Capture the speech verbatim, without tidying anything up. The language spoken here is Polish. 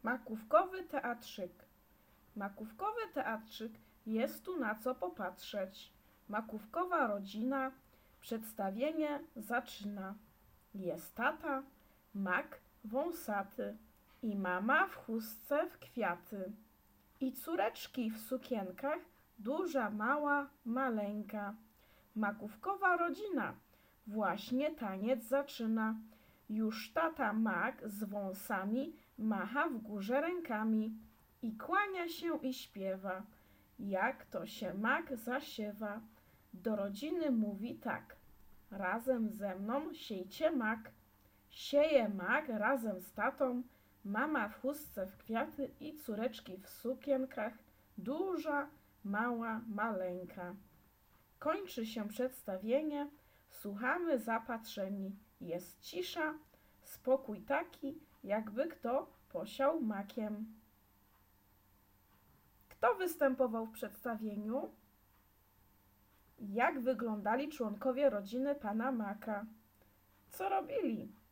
Makówkowy teatrzyk. Makówkowy teatrzyk jest tu na co popatrzeć. Makówkowa rodzina przedstawienie zaczyna. Jest tata, mak wąsaty i mama w chustce w kwiaty. I córeczki w sukienkach, duża, mała, maleńka. Makówkowa rodzina właśnie taniec zaczyna. Już tata mak z wąsami macha w górze rękami i kłania się i śpiewa, jak to się mak zasiewa. Do rodziny mówi tak: razem ze mną siejcie mak. Sieje mak razem z tatą, mama w chustce w kwiaty i córeczki w sukienkach, duża, mała, maleńka. Kończy się przedstawienie, słuchamy zapatrzeni. Jest cisza, spokój taki, jakby kto posiał makiem. Kto występował w przedstawieniu? Jak wyglądali członkowie rodziny pana Maka? Co robili?